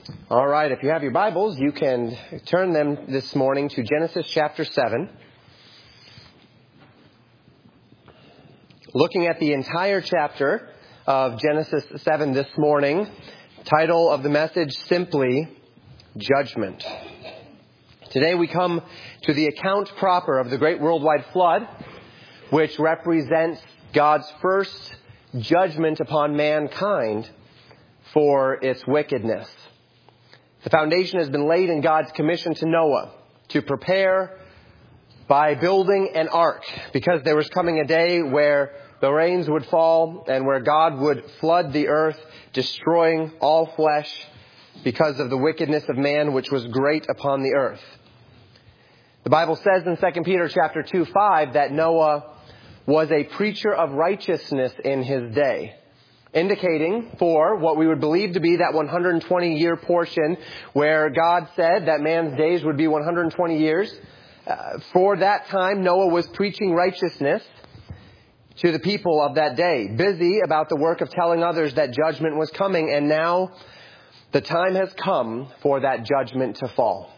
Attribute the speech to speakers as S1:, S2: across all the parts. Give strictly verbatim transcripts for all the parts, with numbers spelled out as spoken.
S1: All right, if you have your Bibles, you can turn them this morning to Genesis chapter seven. Looking at the entire chapter of Genesis seven this morning, title of the message simply, Judgment. Today we come to the account proper of the great worldwide flood, which represents God's first judgment upon mankind for its wickedness. The foundation has been laid in God's commission to Noah to prepare by building an ark, because there was coming a day where the rains would fall and where God would flood the earth, destroying all flesh because of the wickedness of man, which was great upon the earth. The Bible says in Second Peter chapter two, five that Noah was a preacher of righteousness in his day, indicating for what we would believe to be that one hundred twenty year portion where God said that man's days would be one hundred twenty years. Uh, for that time, Noah was preaching righteousness to the people of that day, busy about the work of telling others that judgment was coming, and now the time has come for that judgment to fall.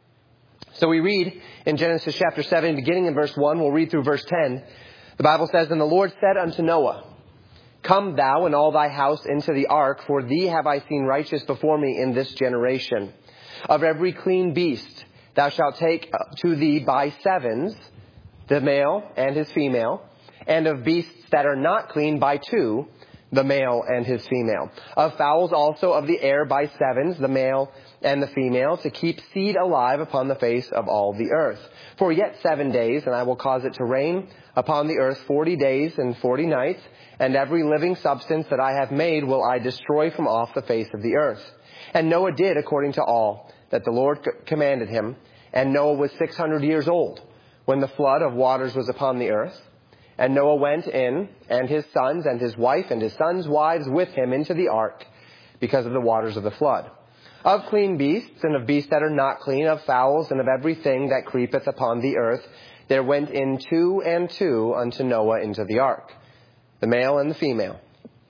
S1: So we read in Genesis chapter seven, beginning in verse one, we'll read through verse ten. The Bible says, "And the Lord said unto Noah, Come thou and all thy house into the ark, for thee have I seen righteous before me in this generation. Of every clean beast thou shalt take to thee by sevens, the male and his female, and of beasts that are not clean by two, the male and his female. Of fowls also of the air by sevens, the male and the female, to keep seed alive upon the face of all the earth. For yet seven days, and I will cause it to rain upon the earth forty days and forty nights, and every living substance that I have made will I destroy from off the face of the earth. And Noah did according to all that the Lord commanded him. And Noah was six hundred years old when the flood of waters was upon the earth. And Noah went in, and his sons and his wife and his sons' wives with him into the ark, because of the waters of the flood. Of clean beasts and of beasts that are not clean, of fowls and of everything that creepeth upon the earth, there went in two and two unto Noah into the ark, the male and the female,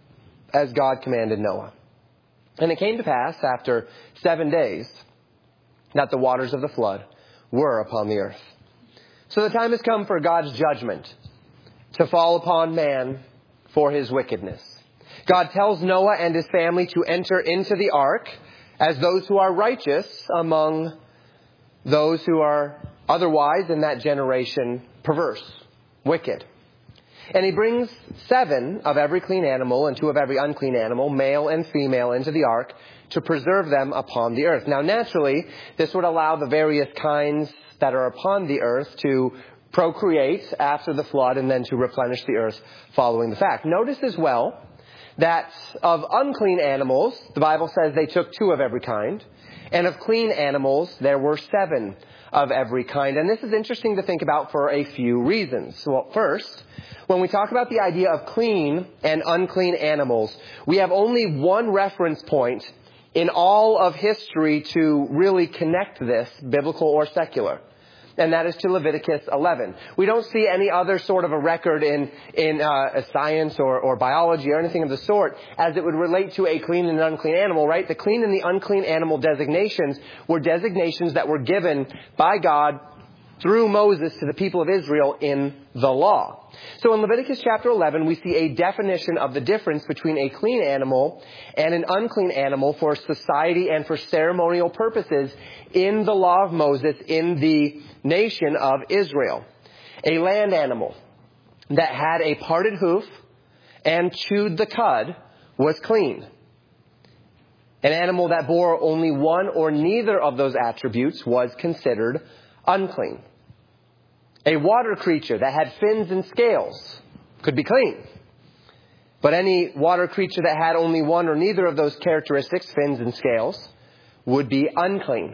S1: as God commanded Noah. And it came to pass after seven days that the waters of the flood were upon the earth." So the time has come for God's judgment to fall upon man for his wickedness. God tells Noah and his family to enter into the ark as those who are righteous among those who are otherwise in that generation perverse, wicked. And he brings seven of every clean animal and two of every unclean animal, male and female, into the ark to preserve them upon the earth. Now, naturally, this would allow the various kinds that are upon the earth to procreate after the flood and then to replenish the earth following the fact. Notice as well that of unclean animals, the Bible says they took two of every kind. And of clean animals, there were seven of every kind. And this is interesting to think about for a few reasons. Well, first, when we talk about the idea of clean and unclean animals, we have only one reference point in all of history to really connect this, biblical or secular. And that is to Leviticus eleven. We don't see any other sort of a record in, in uh, science or, or biology or anything of the sort as it would relate to a clean and unclean animal, right? The clean and the unclean animal designations were designations that were given by God through Moses to the people of Israel in the law. So in Leviticus chapter eleven, we see a definition of the difference between a clean animal and an unclean animal for society and for ceremonial purposes in the law of Moses in the nation of Israel. A land animal that had a parted hoof and chewed the cud was clean. An animal that bore only one or neither of those attributes was considered unclean. A water creature that had fins and scales could be clean. But any water creature that had only one or neither of those characteristics, fins and scales, would be unclean.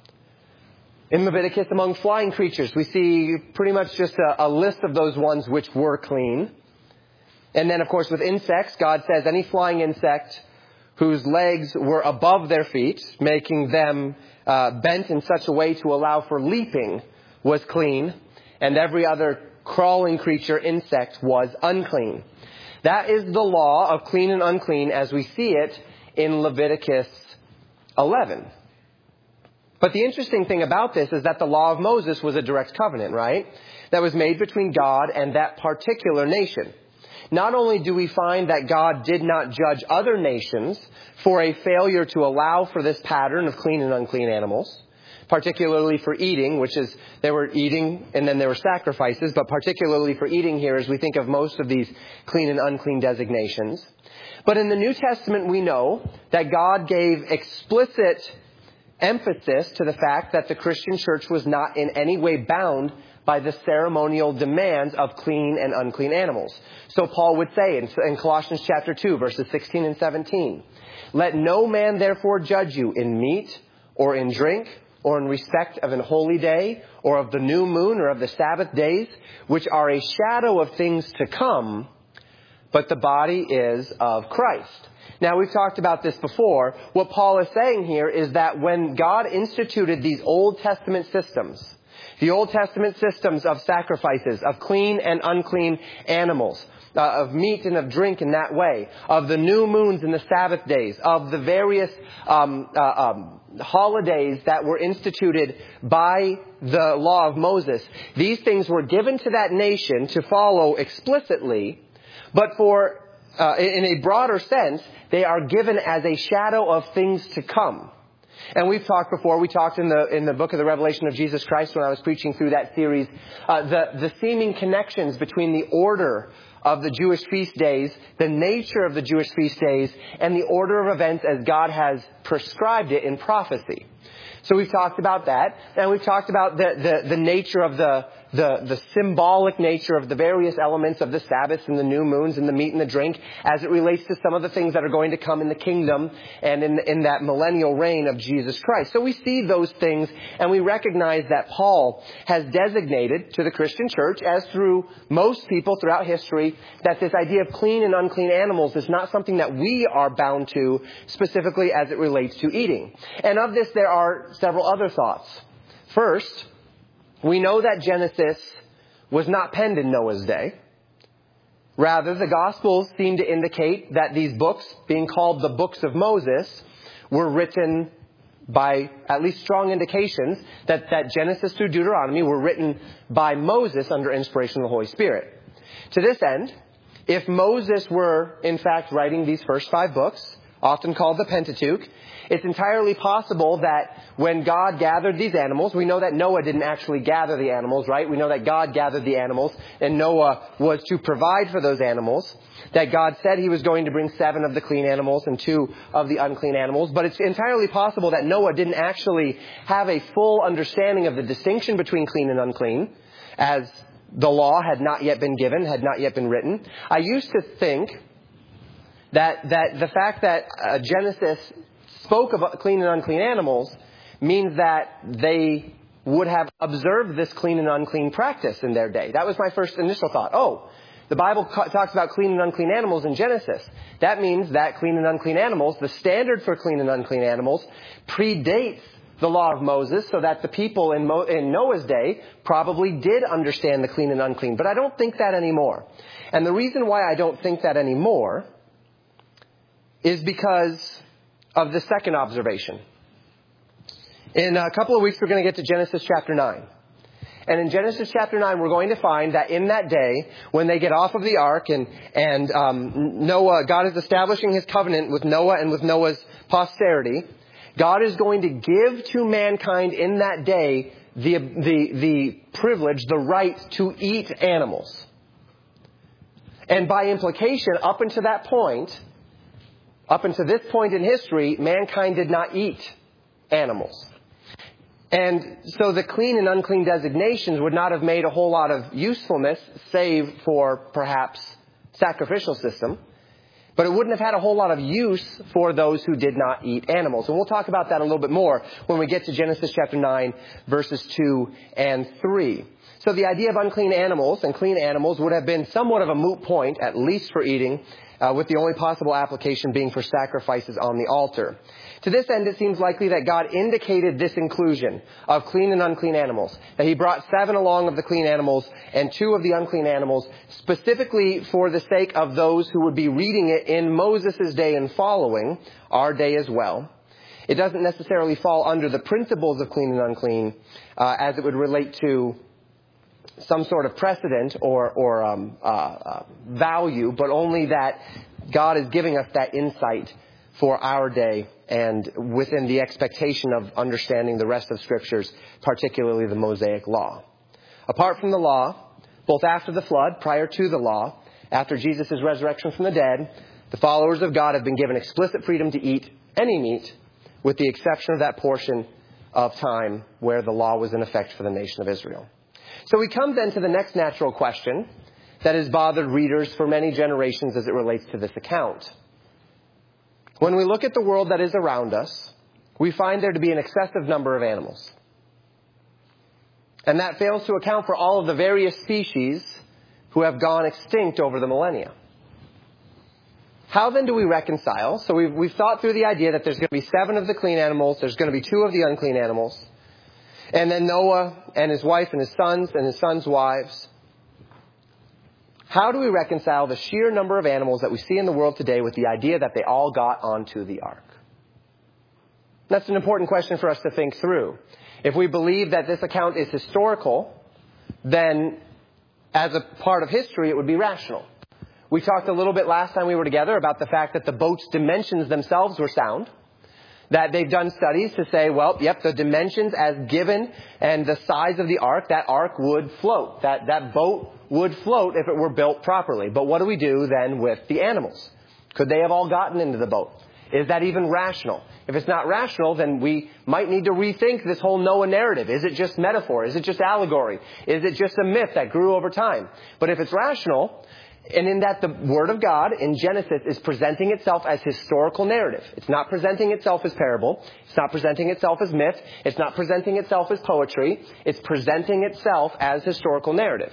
S1: In Leviticus, among flying creatures, we see pretty much just a, a list of those ones which were clean. And then, of course, with insects, God says any flying insect whose legs were above their feet, making them uh, bent in such a way to allow for leaping, was clean. And every other crawling creature, insect, was unclean. That is the law of clean and unclean as we see it in Leviticus eleven. But the interesting thing about this is that the law of Moses was a direct covenant, right? That was made between God and that particular nation. Not only do we find that God did not judge other nations for a failure to allow for this pattern of clean and unclean animals, particularly for eating, which is they were eating and then there were sacrifices, but particularly for eating here as we think of most of these clean and unclean designations. But in the New Testament, we know that God gave explicit emphasis to the fact that the Christian church was not in any way bound by the ceremonial demands of clean and unclean animals. So Paul would say in, in Colossians chapter two, verses sixteen and seventeen, "Let no man therefore judge you in meat or in drink or in respect of an holy day or of the new moon or of the Sabbath days, which are a shadow of things to come, but the body is of Christ." Now, we've talked about this before. What Paul is saying here is that when God instituted these Old Testament systems, the Old Testament systems of sacrifices, of clean and unclean animals, uh, of meat and of drink in that way, of the new moons and the Sabbath days, of the various um, uh, um, holidays that were instituted by the law of Moses, these things were given to that nation to follow explicitly, but for Uh, in a broader sense, they are given as a shadow of things to come. And we've talked before, we talked in the in the book of the Revelation of Jesus Christ when I was preaching through that series, uh, the, the seeming connections between the order of the Jewish feast days, the nature of the Jewish feast days, and the order of events as God has prescribed it in prophecy. So we've talked about that, and we've talked about the, the, the nature of the, the, the symbolic nature of the various elements of the Sabbaths and the new moons and the meat and the drink as it relates to some of the things that are going to come in the kingdom and in, in that millennial reign of Jesus Christ. So we see those things, and we recognize that Paul has designated to the Christian church, as through most people throughout history, that this idea of clean and unclean animals is not something that we are bound to specifically as it relates to eating. And of this, there are several other thoughts. First, we know that Genesis was not penned in Noah's day. Rather, the Gospels seem to indicate that these books, being called the books of Moses, were written by at least strong indications that, that Genesis through Deuteronomy were written by Moses under inspiration of the Holy Spirit. To this end, if Moses were, in fact, writing these first five books, often called the Pentateuch, it's entirely possible that when God gathered these animals, we know that Noah didn't actually gather the animals, right? We know that God gathered the animals, and Noah was to provide for those animals, that God said he was going to bring seven of the clean animals and two of the unclean animals. But it's entirely possible that Noah didn't actually have a full understanding of the distinction between clean and unclean, as the law had not yet been given, had not yet been written. I used to think that, that the fact that uh, Genesis spoke of clean and unclean animals means that they would have observed this clean and unclean practice in their day. That was my first initial thought. Oh, the Bible co- talks about clean and unclean animals in Genesis. That means that clean and unclean animals, the standard for clean and unclean animals, predates the law of Moses, so that the people in, Mo- in Noah's day probably did understand the clean and unclean. But I don't think that anymore. And the reason why I don't think that anymore is because of the second observation. In a couple of weeks, we're going to get to Genesis chapter nine. And in Genesis chapter nine, we're going to find that in that day, when they get off of the ark and, and um, Noah, God is establishing his covenant with Noah and with Noah's posterity, God is going to give to mankind in that day the, the, the privilege, the right to eat animals. And by implication, up until that point, Up until this point in history, mankind did not eat animals. And so the clean and unclean designations would not have made a whole lot of usefulness, save for perhaps sacrificial system. But it wouldn't have had a whole lot of use for those who did not eat animals. And we'll talk about that a little bit more when we get to Genesis chapter nine, verses two and three. So the idea of unclean animals and clean animals would have been somewhat of a moot point, at least for eating, uh, with the only possible application being for sacrifices on the altar. To this end, it seems likely that God indicated this inclusion of clean and unclean animals, that he brought seven along of the clean animals and two of the unclean animals, specifically for the sake of those who would be reading it in Moses' day and following, our day as well. It doesn't necessarily fall under the principles of clean and unclean uh, as it would relate to some sort of precedent or, or um, uh, uh, value, but only that God is giving us that insight for our day and within the expectation of understanding the rest of Scriptures, particularly the Mosaic Law. Apart from the law, both after the flood, prior to the law, after Jesus' resurrection from the dead, the followers of God have been given explicit freedom to eat any meat, with the exception of that portion of time where the law was in effect for the nation of Israel. So we come then to the next natural question that has bothered readers for many generations as it relates to this account. When we look at the world that is around us, we find there to be an excessive number of animals. And that fails to account for all of the various species who have gone extinct over the millennia. How then do we reconcile? So we've, we've thought through the idea that there's going to be seven of the clean animals, there's going to be two of the unclean animals, and then Noah and his wife and his sons and his sons' wives. How do we reconcile the sheer number of animals that we see in the world today with the idea that they all got onto the ark? That's an important question for us to think through. If we believe that this account is historical, then as a part of history, it would be rational. We talked a little bit last time we were together about the fact that the boat's dimensions themselves were sound. That they've done studies to say, well, yep, the dimensions as given and the size of the ark, that ark would float. That, that boat would float if it were built properly. But what do we do then with the animals? Could they have all gotten into the boat? Is that even rational? If it's not rational, then we might need to rethink this whole Noah narrative. Is it just metaphor? Is it just allegory? Is it just a myth that grew over time? But if it's rational, and in that the Word of God in Genesis is presenting itself as historical narrative. It's not presenting itself as parable. It's not presenting itself as myth. It's not presenting itself as poetry. It's presenting itself as historical narrative.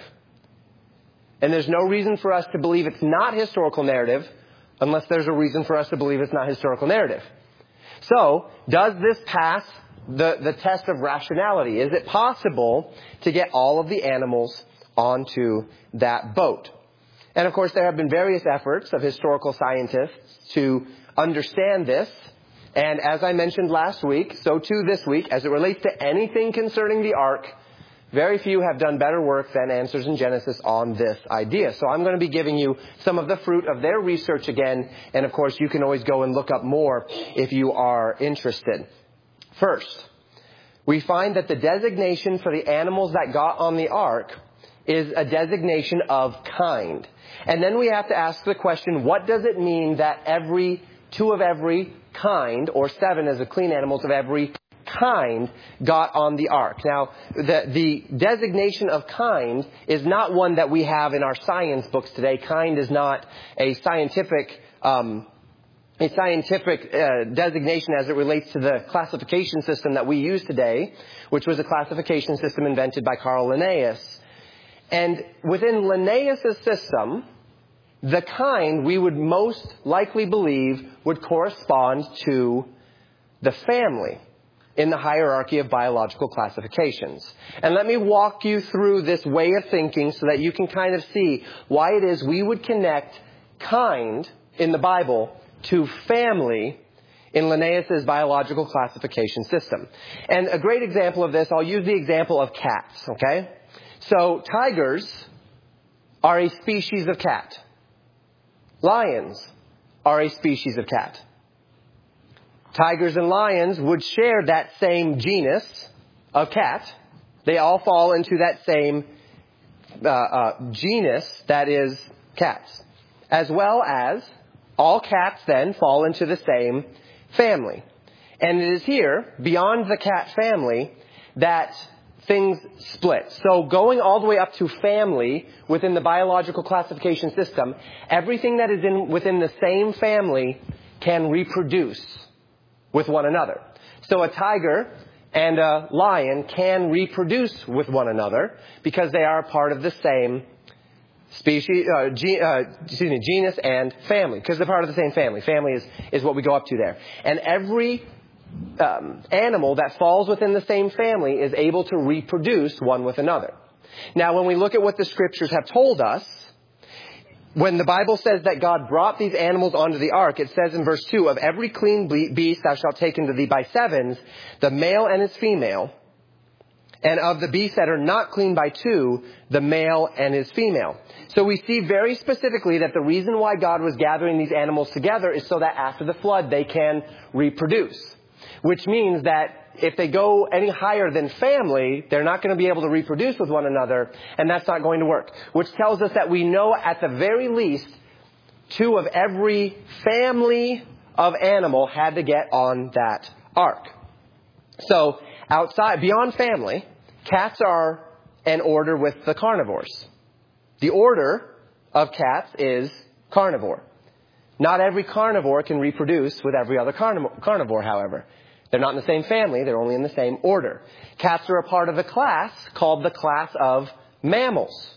S1: And there's no reason for us to believe it's not historical narrative unless there's a reason for us to believe it's not historical narrative. So, does this pass the, the test of rationality? Is it possible to get all of the animals onto that boat? And of course, there have been various efforts of historical scientists to understand this. And as I mentioned last week, so too this week, as it relates to anything concerning the ark, very few have done better work than Answers in Genesis on this idea. So I'm going to be giving you some of the fruit of their research again. And of course, you can always go and look up more if you are interested. First, we find that the designation for the animals that got on the ark is a designation of kind. And then we have to ask the question, what does it mean that every, two of every kind, or seven as the clean animals of every kind, got on the ark? Now, the, the designation of kind is not one that we have in our science books today. Kind is not a scientific, um, a scientific uh, designation as it relates to the classification system that we use today, which was a classification system invented by Carl Linnaeus. And within Linnaeus' system, the kind we would most likely believe would correspond to the family in the hierarchy of biological classifications. And let me walk you through this way of thinking so that you can kind of see why it is we would connect kind in the Bible to family in Linnaeus' biological classification system. And a great example of this, I'll use the example of cats, okay? So tigers are a species of cat. Lions are a species of cat. Tigers and lions would share that same genus of cat. They all fall into that same uh, uh, genus that is cats. As well as all cats then fall into the same family. And it is here, beyond the cat family, that things split. So going all the way up to family within the biological classification system, everything that is in within the same family can reproduce with one another. So a tiger and a lion can reproduce with one another because they are part of the same species, uh, ge- uh, excuse me, genus and family, because they're part of the same family. Family is, is what we go up to there. And every um, animal that falls within the same family is able to reproduce one with another. Now, when we look at what the scriptures have told us, when the Bible says that God brought these animals onto the ark, it says in verse two, of every clean beast thou shalt take unto thee by sevens, the male and his female, and of the beasts that are not clean by two, the male and his female. So we see very specifically that the reason why God was gathering these animals together is so that after the flood they can reproduce. Which means that if they go any higher than family, they're not going to be able to reproduce with one another, and that's not going to work. Which tells us that we know at the very least two of every family of animal had to get on that ark. So outside, beyond family, cats are an order with the carnivores. The order of cats is carnivore. Not every carnivore can reproduce with every other carnivore, carnivore, however. They're not in the same family, they're only in the same order. Cats are a part of a class called the class of mammals.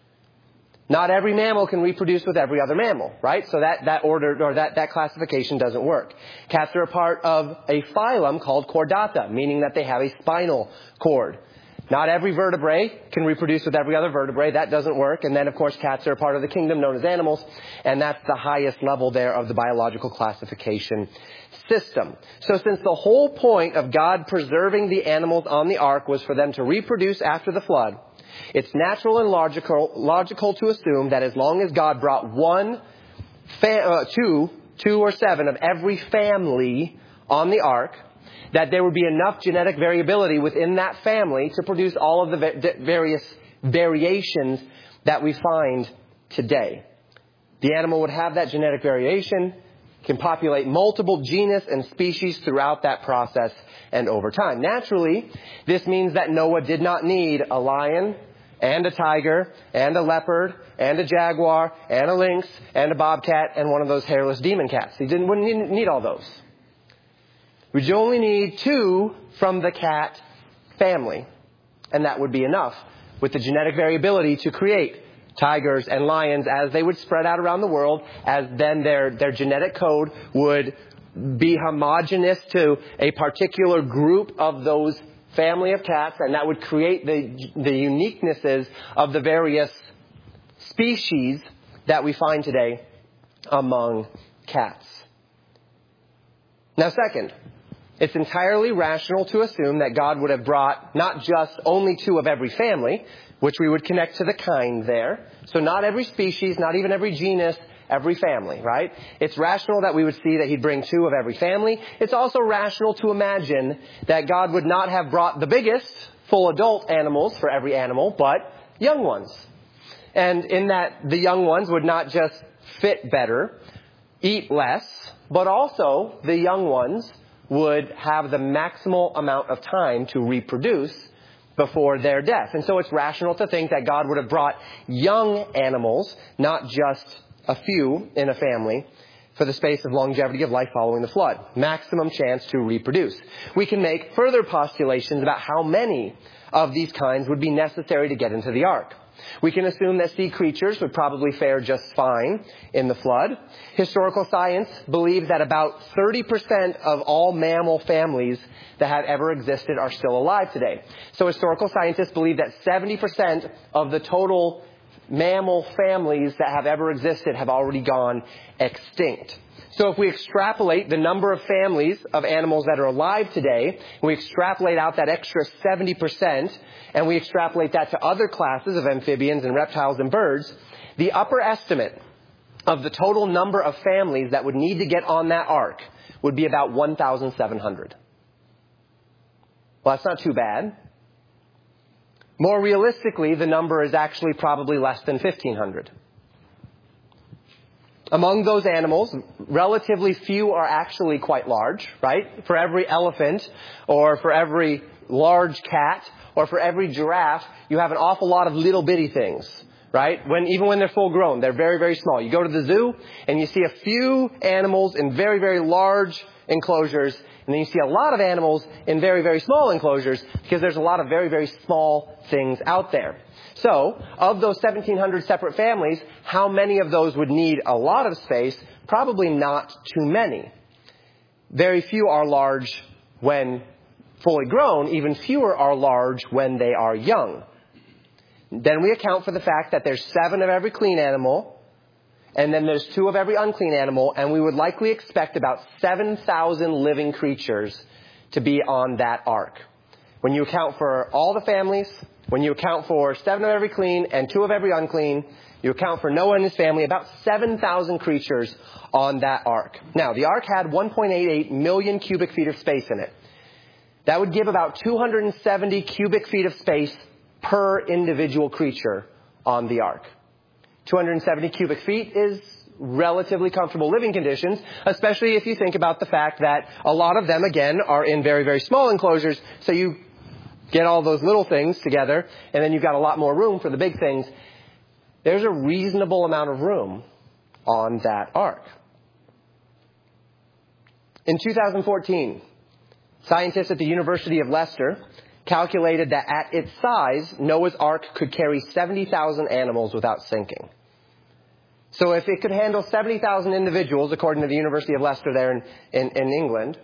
S1: Not every mammal can reproduce with every other mammal, right? So that, that order or that, that classification doesn't work. Cats are a part of a phylum called Chordata, meaning that they have a spinal cord. Not every vertebrae can reproduce with every other vertebrae. That doesn't work. And then, of course, cats are a part of the kingdom known as animals. And that's the highest level there of the biological classification system. So since the whole point of God preserving the animals on the ark was for them to reproduce after the flood, it's natural and logical, logical to assume that as long as God brought one, fa- uh, two, two or seven of every family on the ark, that there would be enough genetic variability within that family to produce all of the va- various variations that we find today. The animal would have that genetic variation, can populate multiple genus and species throughout that process and over time. Naturally, this means that Noah did not need a lion and a tiger and a leopard and a jaguar and a lynx and a bobcat and one of those hairless demon cats. He didn't wouldn't need all those. We only need two from the cat family, and that would be enough with the genetic variability to create tigers and lions as they would spread out around the world, as then their, their genetic code would be homogeneous to a particular group of those family of cats, and that would create the, the uniquenesses of the various species that we find today among cats. Now, second, it's entirely rational to assume that God would have brought not just only two of every family, which we would connect to the kind there. So not every species, not even every genus, every family, right? It's rational that we would see that he'd bring two of every family. It's also rational to imagine that God would not have brought the biggest full adult animals for every animal, but young ones. And in that the young ones would not just fit better, eat less, but also the young ones would have the maximal amount of time to reproduce before their death. And so it's rational to think that God would have brought young animals, not just a few in a family, for the space of longevity of life following the flood. Maximum chance to reproduce. We can make further postulations about how many of these kinds would be necessary to get into the ark. We can assume that sea creatures would probably fare just fine in the flood. Historical science believes that about thirty percent of all mammal families that have ever existed are still alive today. So historical scientists believe that seventy percent of the total mammal families that have ever existed have already gone extinct. So if we extrapolate the number of families of animals that are alive today, we extrapolate out that extra seventy percent, and we extrapolate that to other classes of amphibians and reptiles and birds, the upper estimate of the total number of families that would need to get on that ark would be about one thousand seven hundred. Well, that's not too bad. More realistically, the number is actually probably less than fifteen hundred. Among those animals, relatively few are actually quite large, right? For every elephant, or for every large cat, or for every giraffe, you have an awful lot of little bitty things, right? When, even when they're full grown, they're very, very small. You go to the zoo, and you see a few animals in very, very large enclosures, and then you see a lot of animals in very, very small enclosures, because there's a lot of very, very small things out there. So, of those seventeen hundred separate families, how many of those would need a lot of space? Probably not too many. Very few are large when fully grown. Even fewer are large when they are young. Then we account for the fact that there's seven of every clean animal and then there's two of every unclean animal, and we would likely expect about seven thousand living creatures to be on that ark. When you account for all the families, when you account for seven of every clean and two of every unclean, you account for Noah and his family, about seven thousand creatures on that ark. Now, the ark had one point eight eight million cubic feet of space in it. That would give about two hundred seventy cubic feet of space per individual creature on the ark. two hundred seventy cubic feet is relatively comfortable living conditions, especially if you think about the fact that a lot of them, again, are in very, very small enclosures. So you get all those little things together, and then you've got a lot more room for the big things. There's a reasonable amount of room on that ark. In two thousand fourteen, scientists at the University of Leicester calculated that at its size, Noah's Ark could carry seventy thousand animals without sinking. So if it could handle seventy thousand individuals, according to the University of Leicester there in, in, in England,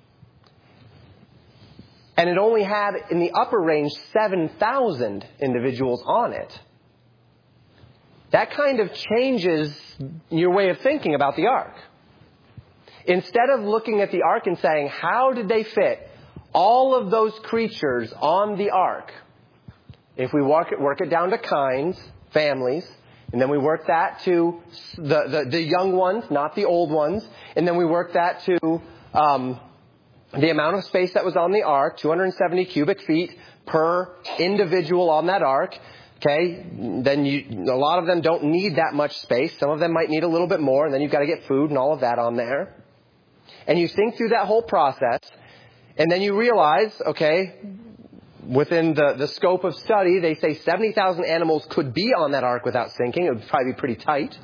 S1: and it only had in the upper range seven thousand individuals on it, that kind of changes your way of thinking about the ark. Instead of looking at the ark and saying, how did they fit all of those creatures on the ark? If we work it, work it down to kinds, families, and then we work that to the, the, the young ones, not the old ones, and then we work that to um, the amount of space that was on the ark, two hundred seventy cubic feet per individual on that ark. Okay, then you, a lot of them don't need that much space. Some of them might need a little bit more, and then you've got to get food and all of that on there. And you think through that whole process, and then you realize, okay, within the, the scope of study, they say seventy thousand animals could be on that ark without sinking. It would probably be pretty tight.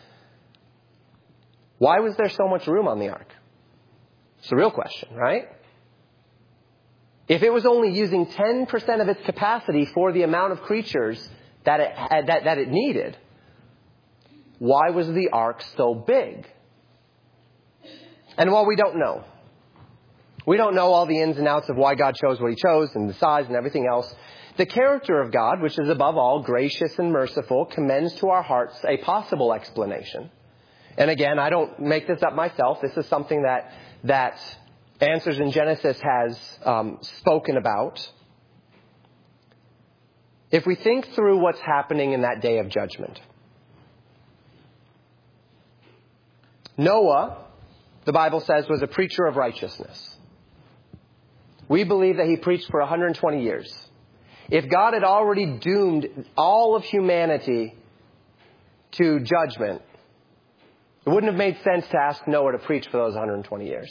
S1: Why was there so much room on the ark? It's the real question, right? If it was only using ten percent of its capacity for the amount of creatures that it, that, that it needed, why was the ark so big? And while we don't know, we don't know all the ins and outs of why God chose what he chose and the size and everything else, the character of God, which is above all gracious and merciful, commends to our hearts a possible explanation. And again, I don't make this up myself. This is something that that Answers in Genesis has um, spoken about. If we think through what's happening in that day of judgment, Noah, the Bible says, was a preacher of righteousness. We believe that he preached for one hundred twenty years. If God had already doomed all of humanity to judgment, it wouldn't have made sense to ask Noah to preach for those one hundred twenty years.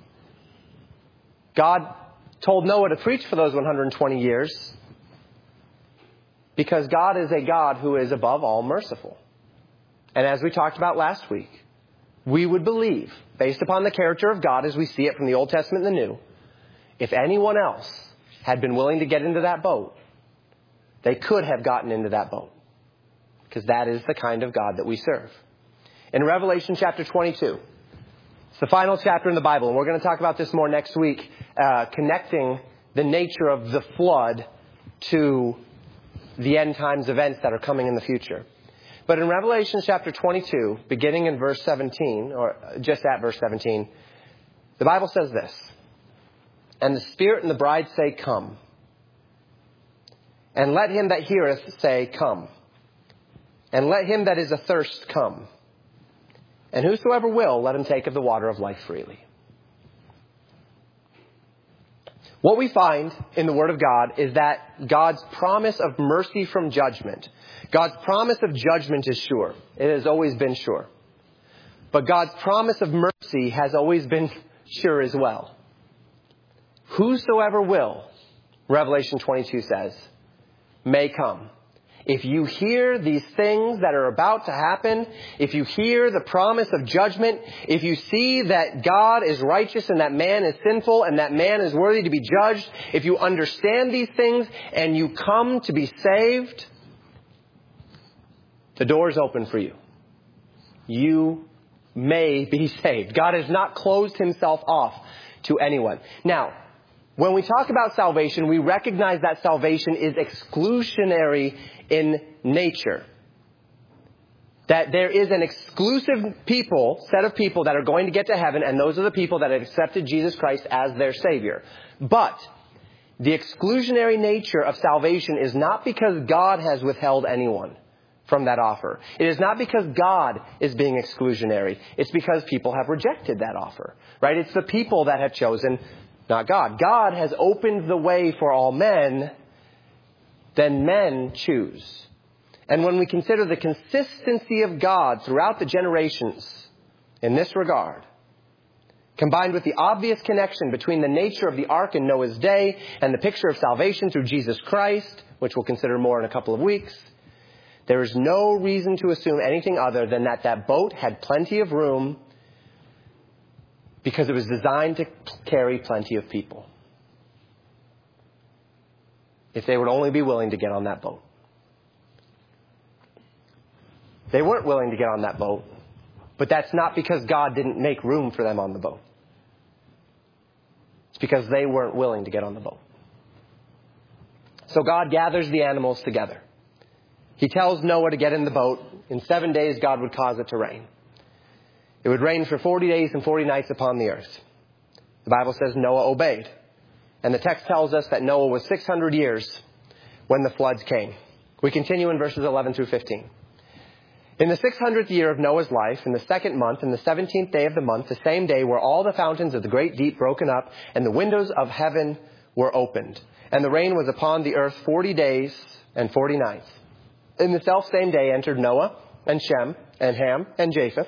S1: God told Noah to preach for those one hundred twenty years because God is a God who is above all merciful. And as we talked about last week, we would believe, based upon the character of God as we see it from the Old Testament and the New, if anyone else had been willing to get into that boat, they could have gotten into that boat. Because that is the kind of God that we serve. In Revelation chapter twenty-two, it's the final chapter in the Bible, and we're going to talk about this more next week, uh, connecting the nature of the flood to the end times events that are coming in the future. But in Revelation chapter twenty-two, beginning in verse seventeen, or just at verse seventeen, the Bible says this, "And the Spirit and the bride say, 'Come.' And let him that heareth say, 'Come.' And let him that is athirst come. And whosoever will, let him take of the water of life freely." What we find in the Word of God is that God's promise of mercy from judgment, God's promise of judgment is sure. It has always been sure. But God's promise of mercy has always been sure as well. Whosoever will, Revelation twenty-two says, may come. If you hear these things that are about to happen, if you hear the promise of judgment, if you see that God is righteous and that man is sinful and that man is worthy to be judged, if you understand these things and you come to be saved, the door is open for you. You may be saved. God has not closed himself off to anyone. Now, when we talk about salvation, we recognize that salvation is exclusionary in nature. That there is an exclusive people, set of people that are going to get to heaven, and those are the people that have accepted Jesus Christ as their Savior. But the exclusionary nature of salvation is not because God has withheld anyone from that offer. It is not because God is being exclusionary. It's because people have rejected that offer, right? It's the people that have chosen, not God. God has opened the way for all men, then men choose. And when we consider the consistency of God throughout the generations in this regard, combined with the obvious connection between the nature of the ark in Noah's day and the picture of salvation through Jesus Christ, which we'll consider more in a couple of weeks, there is no reason to assume anything other than that that boat had plenty of room because it was designed to carry plenty of people. If they would only be willing to get on that boat. They weren't willing to get on that boat, but that's not because God didn't make room for them on the boat. It's because they weren't willing to get on the boat. So God gathers the animals together. He tells Noah to get in the boat. In seven days, God would cause it to rain. It would rain for forty days and forty nights upon the earth. The Bible says Noah obeyed. And the text tells us that Noah was six hundred years when the floods came. We continue in verses eleven through fifteen. In the six hundredth year of Noah's life, in the second month, in the seventeenth day of the month, the same day were all the fountains of the great deep broken up, and the windows of heaven were opened. And the rain was upon the earth forty days and forty nights. In the selfsame day entered Noah and Shem and Ham and Japheth,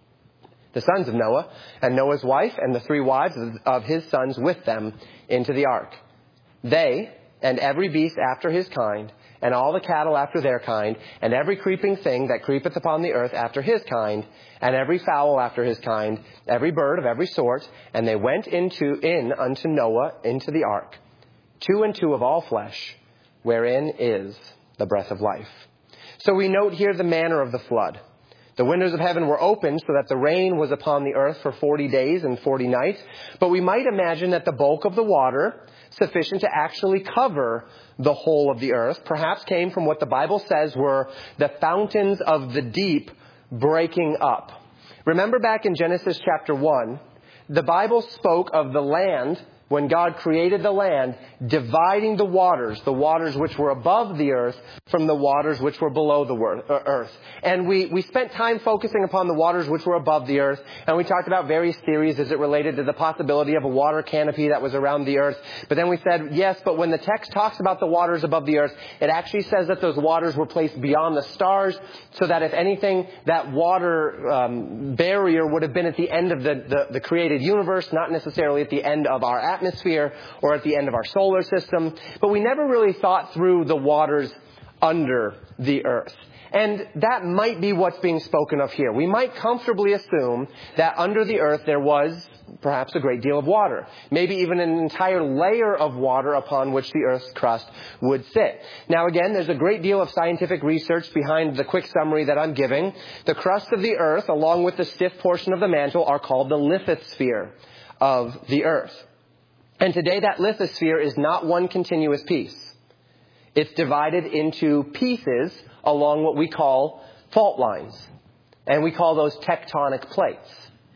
S1: the sons of Noah, and Noah's wife and the three wives of his sons with them into the ark. They and every beast after his kind, and all the cattle after their kind, and every creeping thing that creepeth upon the earth after his kind, and every fowl after his kind, every bird of every sort, and they went into in unto Noah into the ark, two and two of all flesh, wherein is the breath of life. So we note here the manner of the flood. The windows of heaven were opened so that the rain was upon the earth for forty days and forty nights. But we might imagine that the bulk of the water, sufficient to actually cover the whole of the earth, perhaps came from what the Bible says were the fountains of the deep breaking up. Remember back in Genesis chapter one, the Bible spoke of the land, when God created the land, dividing the waters, the waters which were above the earth from the waters which were below the earth. And we, we spent time focusing upon the waters which were above the earth, and we talked about various theories as it related to the possibility of a water canopy that was around the earth. But then we said, yes, but when the text talks about the waters above the earth, it actually says that those waters were placed beyond the stars, so that if anything, that water um, barrier would have been at the end of the, the, the created universe, not necessarily at the end of our atmosphere. atmosphere or at the end of our solar system. But we never really thought through the waters under the earth. And that might be what's being spoken of here. We might comfortably assume that under the earth there was perhaps a great deal of water. Maybe even an entire layer of water upon which the earth's crust would sit. Now again, there's a great deal of scientific research behind the quick summary that I'm giving. The crust of the earth, along with the stiff portion of the mantle, are called the lithosphere of the earth. And today that lithosphere is not one continuous piece. It's divided into pieces along what we call fault lines. And we call those tectonic plates.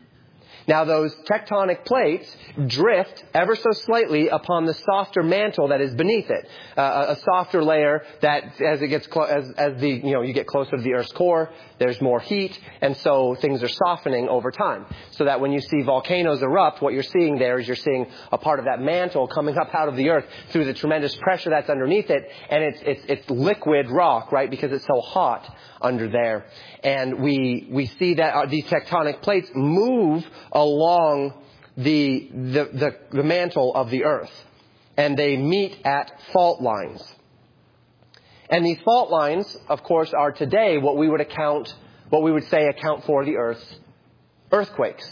S1: Now those tectonic plates drift ever so slightly upon the softer mantle that is beneath it. Uh, a softer layer that as it gets clo- as, as the you know you get closer to the Earth's core, there's more heat, and so things are softening over time. So that when you see volcanoes erupt, what you're seeing there is you're seeing a part of that mantle coming up out of the earth through the tremendous pressure that's underneath it, and it's it's it's liquid rock, right? Because it's so hot under there. And we we see that these tectonic plates move along the, the the the mantle of the earth, and they meet at fault lines. And these fault lines, of course, are today what we would account what we would say account for the earth's earthquakes.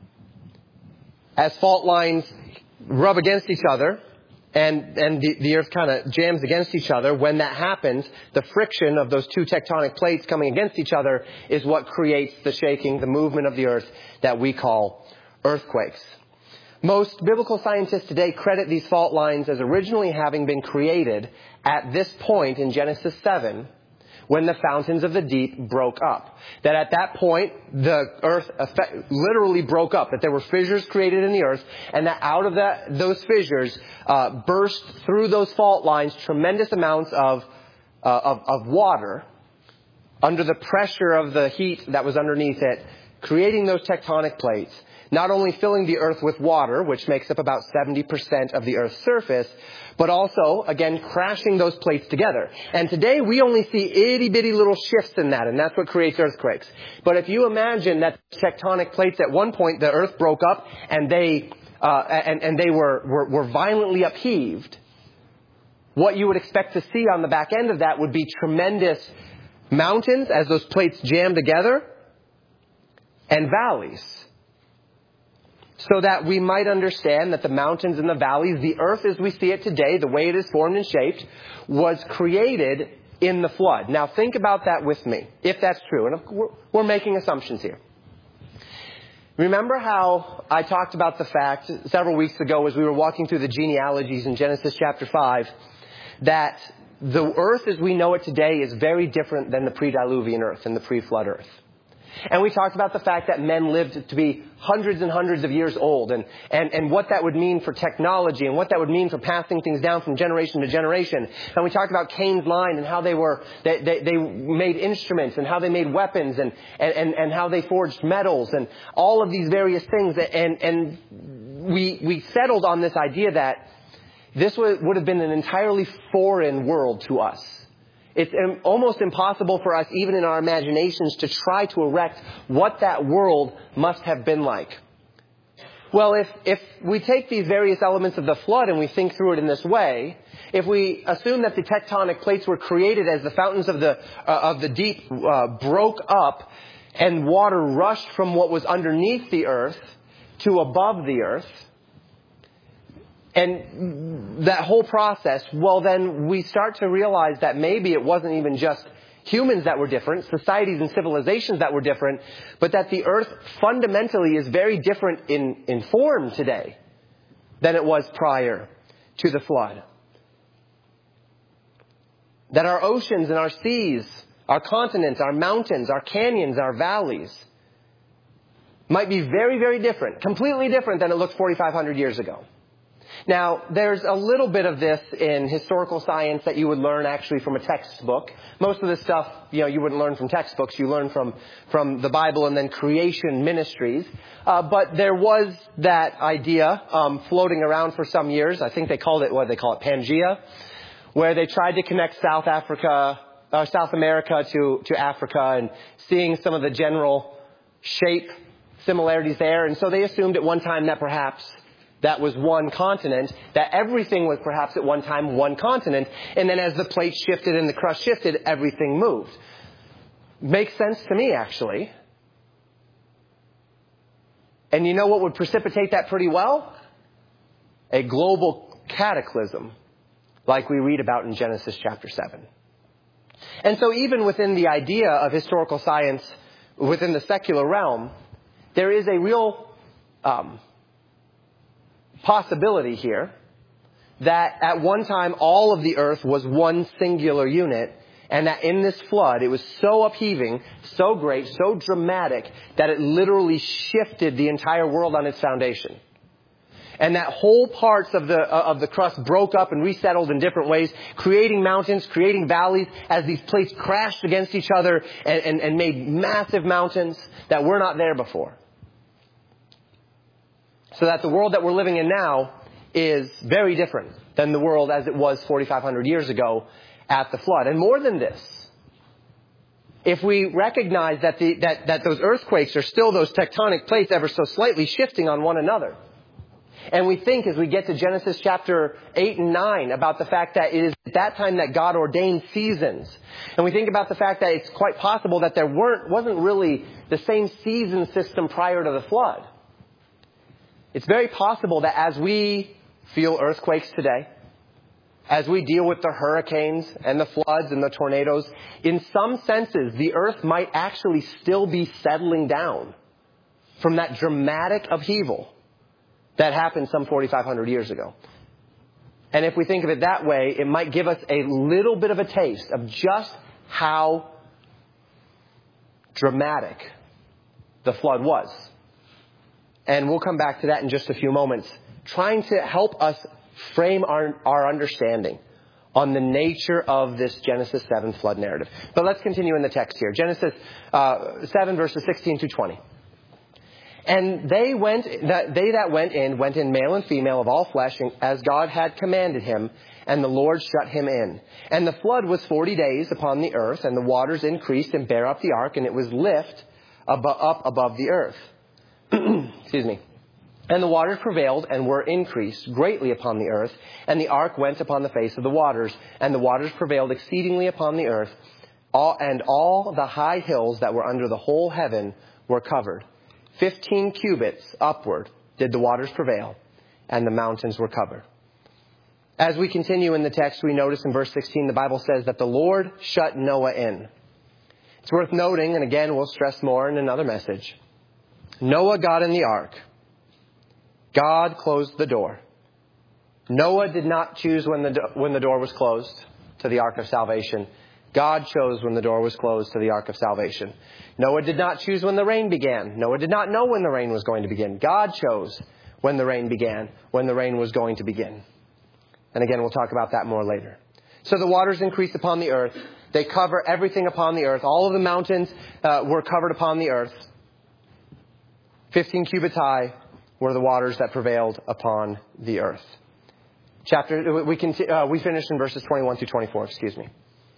S1: As fault lines rub against each other, and and the, the earth kind of jams against each other, when that happens, the friction of those two tectonic plates coming against each other is what creates the shaking, the movement of the earth that we call earthquakes. Most biblical scientists today credit these fault lines as originally having been created at this point in Genesis seven, when the fountains of the deep broke up. That at that point, the earth effect, literally broke up. That there were fissures created in the earth, and that out of that, those fissures uh, burst through those fault lines tremendous amounts of, uh, of, of water under the pressure of the heat that was underneath it, creating those tectonic plates. Not only filling the earth with water, which makes up about seventy percent of the earth's surface, but also, again, crashing those plates together. And today we only see itty-bitty little shifts in that, and that's what creates earthquakes. But if you imagine that tectonic plates, at one point the earth broke up and they uh, and, and they were, were, were violently upheaved, what you would expect to see on the back end of that would be tremendous mountains as those plates jam together, and valleys. So that we might understand that the mountains and the valleys, the earth as we see it today, the way it is formed and shaped, was created in the flood. Now think about that with me, if that's true. And we're, we're making assumptions here. Remember how I talked about the fact several weeks ago as we were walking through the genealogies in Genesis chapter five, that the earth as we know it today is very different than the pre-diluvian earth and the pre-flood earth. And we talked about the fact that men lived to be hundreds and hundreds of years old, and, and, and what that would mean for technology and what that would mean for passing things down from generation to generation. And we talked about Cain's line and how they were, they, they, they made instruments and how they made weapons and, and, and how they forged metals and all of these various things. And, and we, we settled on this idea that this would, would have been an entirely foreign world to us. It's almost impossible for us, even in our imaginations, to try to erect what that world must have been like. Well, if, if we take these various elements of the flood and we think through it in this way, if we assume that the tectonic plates were created as the fountains of the, uh, of the deep uh, broke up and water rushed from what was underneath the earth to above the earth, and that whole process, well, then we start to realize that maybe it wasn't even just humans that were different, societies and civilizations that were different, but that the earth fundamentally is very different in, in form today than it was prior to the flood. That our oceans and our seas, our continents, our mountains, our canyons, our valleys might be very, very different, completely different than it looked forty-five hundred years ago. Now, there's a little bit of this in historical science that you would learn actually from a textbook. Most of this stuff, you know, you wouldn't learn from textbooks. You learn from, from the Bible and then creation ministries. Uh, but there was that idea um, floating around for some years. I think they called it, what they call it, Pangea, where they tried to connect South Africa, uh, South America to, to Africa and seeing some of the general shape similarities there. And so they assumed at one time that perhaps that was one continent, that everything was perhaps at one time one continent, and then as the plate shifted and the crust shifted, everything moved. Makes sense to me, actually. And you know what would precipitate that pretty well? A global cataclysm, like we read about in Genesis chapter seven. And so even within the idea of historical science, within the secular realm, there is a real um, possibility here that at one time all of the earth was one singular unit, and that in this flood it was so upheaving, so great, so dramatic that it literally shifted the entire world on its foundation. And that whole parts of the uh, of the crust broke up and resettled in different ways, creating mountains, creating valleys as these plates crashed against each other and, and, and made massive mountains that were not there before. So that the world that we're living in now is very different than the world as it was forty-five hundred years ago at the flood. And more than this, if we recognize that, the, that, that those earthquakes are still those tectonic plates ever so slightly shifting on one another, and we think as we get to Genesis chapter eight and nine about the fact that it is at that time that God ordained seasons, and we think about the fact that it's quite possible that there weren't wasn't really the same season system prior to the flood. It's very possible that as we feel earthquakes today, as we deal with the hurricanes and the floods and the tornadoes, in some senses, the earth might actually still be settling down from that dramatic upheaval that happened some forty-five hundred years ago. And if we think of it that way, it might give us a little bit of a taste of just how dramatic the flood was. And we'll come back to that in just a few moments, trying to help us frame our, our understanding on the nature of this Genesis seven flood narrative. But let's continue in the text here. Genesis uh, seven, verses sixteen to twenty. And they went, that they that went in, went in male and female of all flesh, as God had commanded him, and the Lord shut him in. And the flood was forty days upon the earth, and the waters increased and bare up the ark, and it was lift ab- up above the earth. Excuse me. And the waters prevailed and were increased greatly upon the earth, and the ark went upon the face of the waters, and the waters prevailed exceedingly upon the earth, all, and all the high hills that were under the whole heaven were covered. Fifteen cubits upward did the waters prevail, and the mountains were covered. As we continue in the text, we notice in verse sixteen, the Bible says that the Lord shut Noah in. It's worth noting, and again, we'll stress more in another message. Noah got in the ark. God closed the door. Noah did not choose when the, do- when the door was closed to the ark of salvation. God chose when the door was closed to the ark of salvation. Noah did not choose when the rain began. Noah did not know when the rain was going to begin. God chose when the rain began, when the rain was going to begin. And again, we'll talk about that more later. So the waters increased upon the earth. They cover everything upon the earth. All of the mountains uh, were covered upon the earth. Fifteen cubits high were the waters that prevailed upon the earth. Chapter we can uh, we finished in verses twenty-one through twenty-four. Excuse me.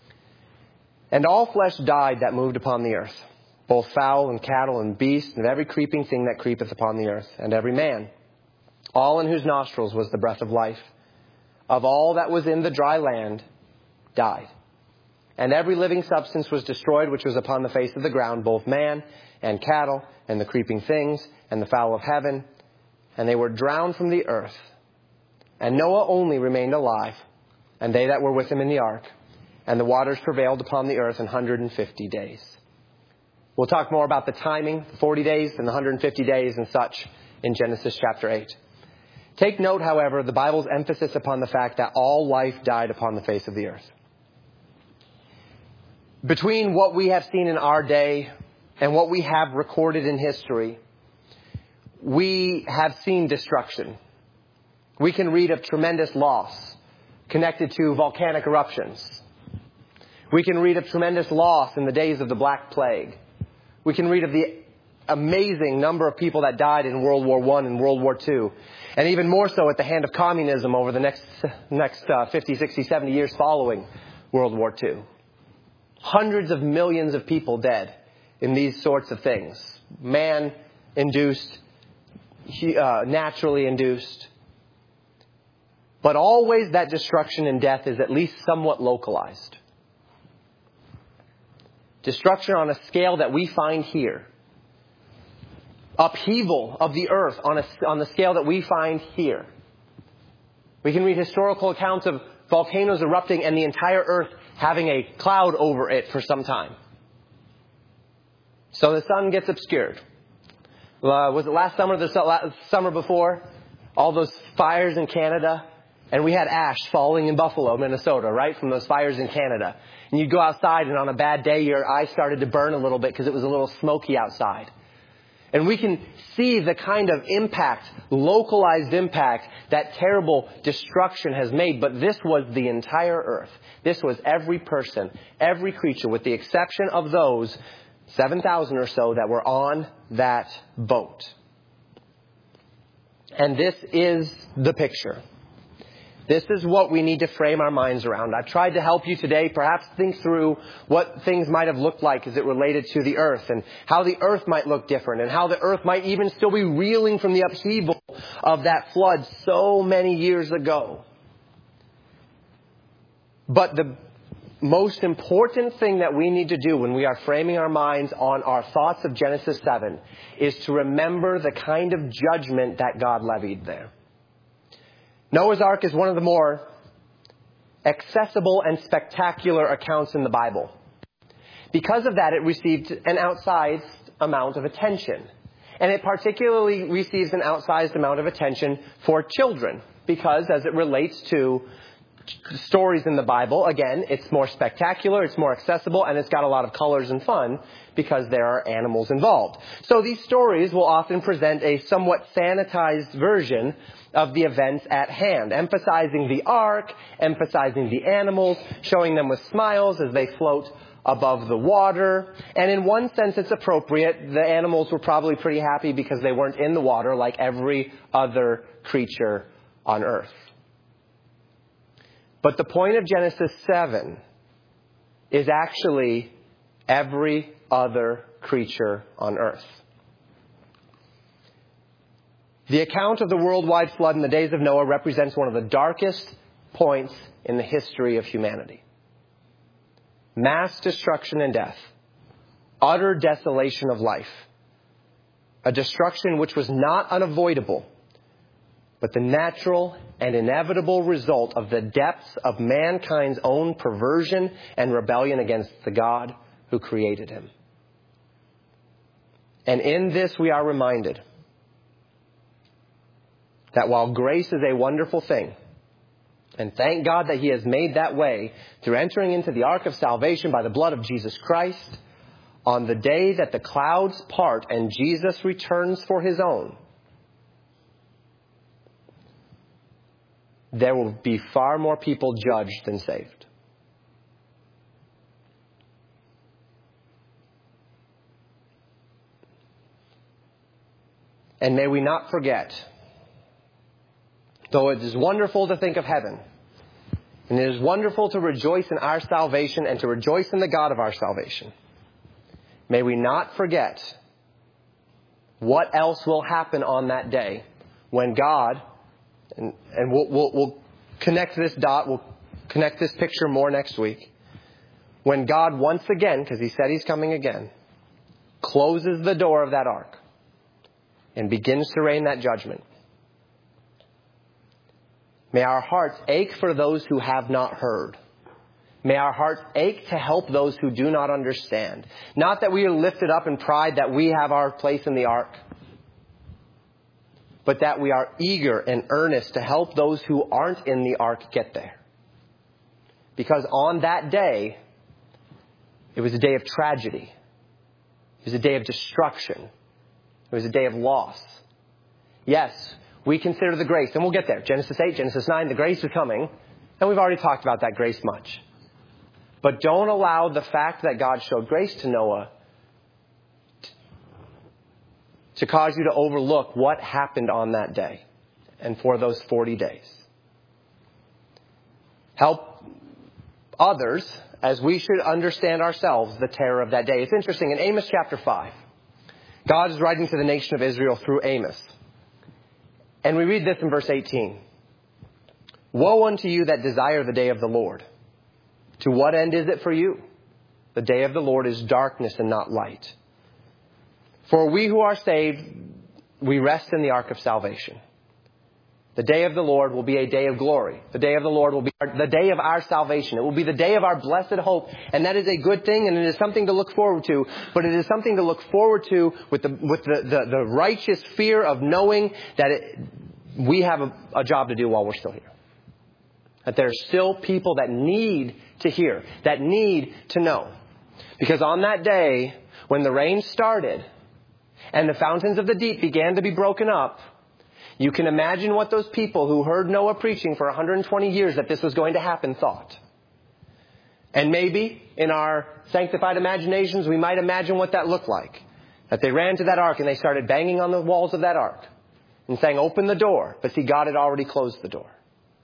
S1: And all flesh died that moved upon the earth, both fowl and cattle and beast, and every creeping thing that creepeth upon the earth, and every man, all in whose nostrils was the breath of life, of all that was in the dry land, died. And every living substance was destroyed, which was upon the face of the ground, both man and cattle, and the creeping things, and the fowl of heaven, and they were drowned from the earth. And Noah only remained alive, and they that were with him in the ark, and the waters prevailed upon the earth an hundred and fifty days. We'll talk more about the timing, the forty days and the one hundred fifty days and such in Genesis chapter eight. Take note, however, the Bible's emphasis upon the fact that all life died upon the face of the earth. Between what we have seen in our day and what we have recorded in history, we have seen destruction. We can read of tremendous loss connected to volcanic eruptions. We can read of tremendous loss in the days of the Black Plague. We can read of the amazing number of people that died in World War One and World War Two, and even more so at the hand of communism over the next next uh, fifty, sixty, seventy years following World War Two. Hundreds of millions of people dead in these sorts of things. Man-induced, uh, naturally induced. But always that destruction and death is at least somewhat localized. Destruction on a scale that we find here. Upheaval of the earth on a, on the scale that we find here. We can read historical accounts of volcanoes erupting and the entire earth having a cloud over it for some time. So the sun gets obscured. Uh, was it last summer, the last summer before? All those fires in Canada. And we had ash falling in Buffalo, Minnesota, right? From those fires in Canada. And you'd go outside and on a bad day, your eyes started to burn a little bit because it was a little smoky outside. And we can see the kind of impact, localized impact, that terrible destruction has made. But this was the entire earth. This was every person, every creature, with the exception of those seven thousand or so that were on that boat. And this is the picture. This is what we need to frame our minds around. I've tried to help you today perhaps think through what things might have looked like as it related to the earth and how the earth might look different and how the earth might even still be reeling from the upheaval of that flood so many years ago. But the most important thing that we need to do when we are framing our minds on our thoughts of Genesis seven is to remember the kind of judgment that God levied there. Noah's Ark is one of the more accessible and spectacular accounts in the Bible. Because of that, it received an outsized amount of attention. And it particularly receives an outsized amount of attention for children. Because as it relates to stories in the Bible, again, it's more spectacular, it's more accessible, and it's got a lot of colors and fun because there are animals involved. So these stories will often present a somewhat sanitized version of the events at hand, emphasizing the ark, emphasizing the animals, showing them with smiles as they float above the water. And in one sense, it's appropriate. The animals were probably pretty happy because they weren't in the water like every other creature on earth. But the point of Genesis seven is actually every other creature on earth. The account of the worldwide flood in the days of Noah represents one of the darkest points in the history of humanity. Mass destruction and death. Utter desolation of life. A destruction which was not unavoidable, but the natural and inevitable result of the depths of mankind's own perversion and rebellion against the God who created him. And in this we are reminded that while grace is a wonderful thing, and thank God that he has made that way through entering into the ark of salvation by the blood of Jesus Christ, on the day that the clouds part and Jesus returns for his own, there will be far more people judged than saved. And may we not forget, though it is wonderful to think of heaven, and it is wonderful to rejoice in our salvation and to rejoice in the God of our salvation, may we not forget what else will happen on that day when God, and, and we'll, we'll, we'll connect this dot, we'll connect this picture more next week, when God once again, because he said he's coming again, closes the door of that ark and begins to rain that judgment. May our hearts ache for those who have not heard. May our hearts ache to help those who do not understand. Not that we are lifted up in pride that we have our place in the ark, but that we are eager and earnest to help those who aren't in the ark get there. Because on that day, it was a day of tragedy. It was a day of destruction. It was a day of loss. Yes, we consider the grace, and we'll get there. Genesis eight, Genesis nine, the grace is coming. And we've already talked about that grace much. But don't allow the fact that God showed grace to Noah to cause you to overlook what happened on that day and for those forty days. Help others as we should understand ourselves the terror of that day. It's interesting. In Amos chapter five, God is writing to the nation of Israel through Amos. And we read this in verse eighteen. Woe unto you that desire the day of the Lord. To what end is it for you? The day of the Lord is darkness and not light. For we who are saved, we rest in the ark of salvation. The day of the Lord will be a day of glory. The day of the Lord will be the day of our salvation. It will be the day of our blessed hope. And that is a good thing, and it is something to look forward to. But it is something to look forward to with the with the, the, the righteous fear of knowing that it, we have a, a job to do while we're still here. That there are still people that need to hear, that need to know. Because on that day, when the rain started and the fountains of the deep began to be broken up, you can imagine what those people who heard Noah preaching for one hundred twenty years that this was going to happen thought. And maybe in our sanctified imaginations, we might imagine what that looked like. That they ran to that ark and they started banging on the walls of that ark and saying, open the door. But see, God had already closed the door.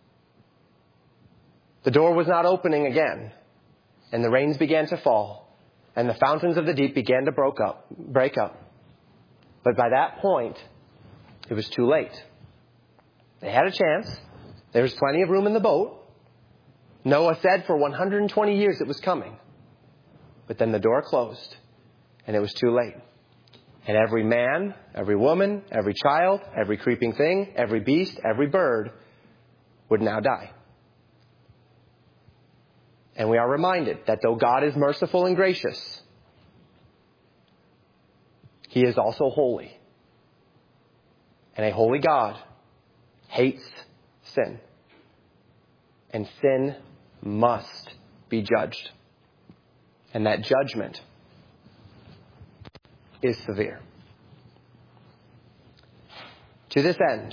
S1: The door was not opening again. And the rains began to fall. And the fountains of the deep began to break up, break up. But by that point, it was too late. They had a chance. There was plenty of room in the boat. Noah said for one hundred twenty years it was coming. But then the door closed. And it was too late. And every man, every woman, every child, every creeping thing, every beast, every bird would now die. And we are reminded that though God is merciful and gracious, he is also holy. And a holy God hates sin. and sin must be judged. And that judgment is severe. To this end,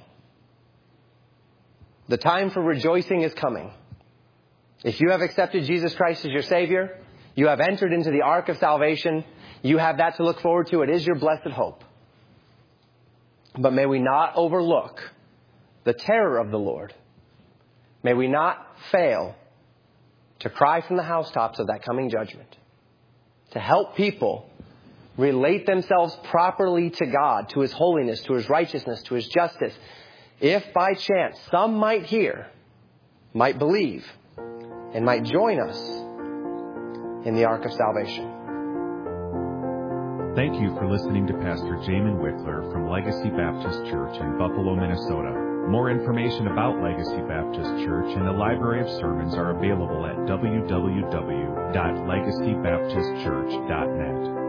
S1: the time for rejoicing is coming. If you have accepted Jesus Christ as your Savior, you have entered into the ark of salvation, you have that to look forward to. It is your blessed hope. But may we not overlook the terror of the Lord. May we not fail to cry from the housetops of that coming judgment, to help people relate themselves properly to God, to His holiness, to His righteousness, to His justice. If by chance some might hear, might believe, and might join us in the ark of salvation.
S2: Thank you for listening to Pastor Jamin Wickler from Legacy Baptist Church in Buffalo, Minnesota. More information about Legacy Baptist Church and the library of sermons are available at w w w dot legacy baptist church dot net.